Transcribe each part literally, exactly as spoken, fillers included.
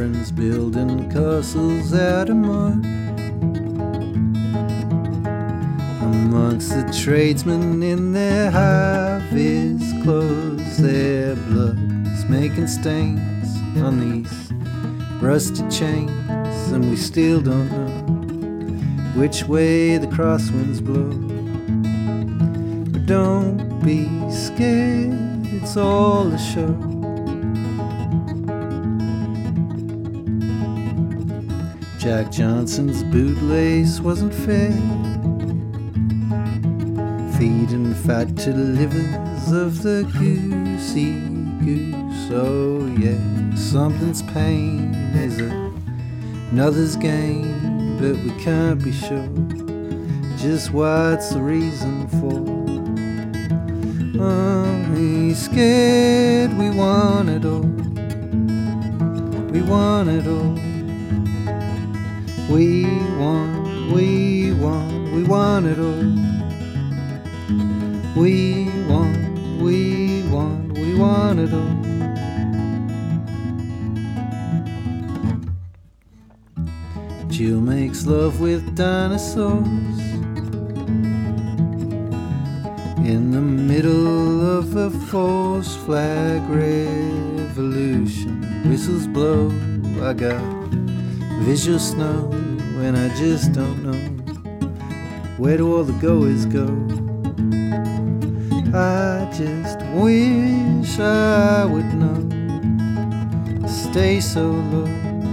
barons building castles out of mud. Amongst the tradesmen in their harvest clothes, their blood's making stains on these rusted chains, and we still don't know which way the crosswinds blow. But don't be scared, it's all a show. Jack Johnson's bootlace wasn't fair, feeding fat to the livers of the goosey goose. Oh yeah, something's pain is another's gain, but we can't be sure just what's the reason for. Only scared, we want it all, we want it all. We want, we want, we want it all. We want, we want, we want it all. Jill makes love with dinosaurs in the middle of a false flag revolution. Whistles blow, I got visual snow, and I just don't know where do all the goers go. I just wish I would know, stay so low.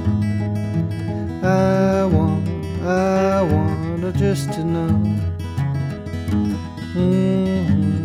I want, I want just to know. Mm-hmm.